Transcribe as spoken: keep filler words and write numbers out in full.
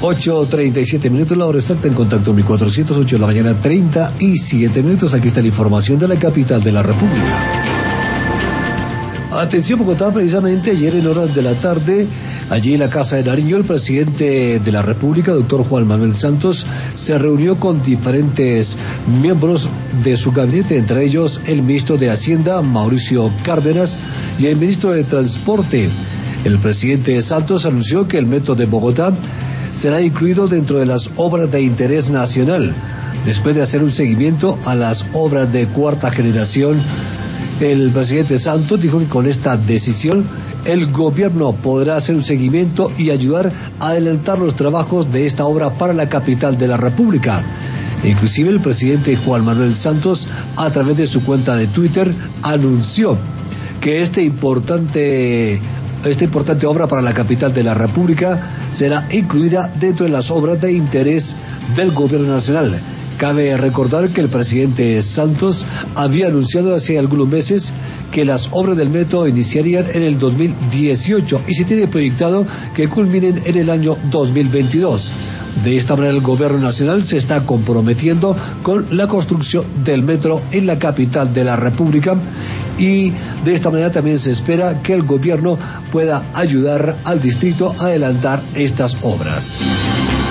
ocho treinta y siete minutos, la hora exacta en contacto mil cuatrocientos ocho de la mañana, treinta y siete minutos. Aquí está la información de la capital de la República. Atención Bogotá, precisamente ayer en horas de la tarde, allí en la Casa de Nariño, el presidente de la República, doctor Juan Manuel Santos, se reunió con diferentes miembros de su gabinete, entre ellos el ministro de Hacienda, Mauricio Cárdenas, y el ministro de Transporte. El presidente Santos anunció que el metro de Bogotá será incluido dentro de las obras de interés nacional, después de hacer un seguimiento a las obras de cuarta generación. El presidente Santos dijo que con esta decisión el gobierno podrá hacer un seguimiento y ayudar a adelantar los trabajos de esta obra para la capital de la República. Inclusive el presidente Juan Manuel Santos, a través de su cuenta de Twitter, anunció que este importante, esta importante obra para la capital de la República será incluida dentro de las obras de interés del gobierno nacional. Cabe recordar que el presidente Santos había anunciado hace algunos meses que las obras del metro iniciarían en el dos mil dieciocho y se tiene proyectado que culminen en el año dos mil veintidós. De esta manera el gobierno nacional se está comprometiendo con la construcción del metro en la capital de la República, y de esta manera también se espera que el gobierno pueda ayudar al distrito a adelantar estas obras.